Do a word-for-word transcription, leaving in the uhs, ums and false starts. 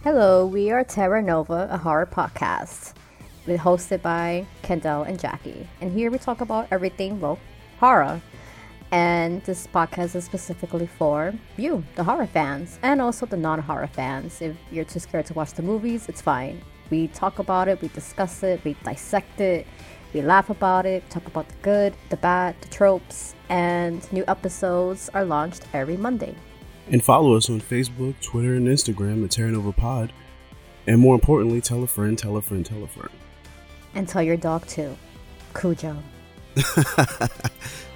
Hello, we are Terra Nova, a horror podcast. We're hosted by Kendall and Jackie. And here we talk about everything, well, horror. And this podcast is specifically for you, the horror fans, and also the non-horror fans. If you're too scared to watch the movies, it's fine. We talk about it, we discuss it, we dissect it, we laugh about it, talk about the good, the bad, the tropes, and new episodes are launched every Monday. And follow us on Facebook, Twitter, and Instagram at Terra Nova Pod. And more importantly, tell a friend, tell a friend, tell a friend. And tell your dog too. Cujo.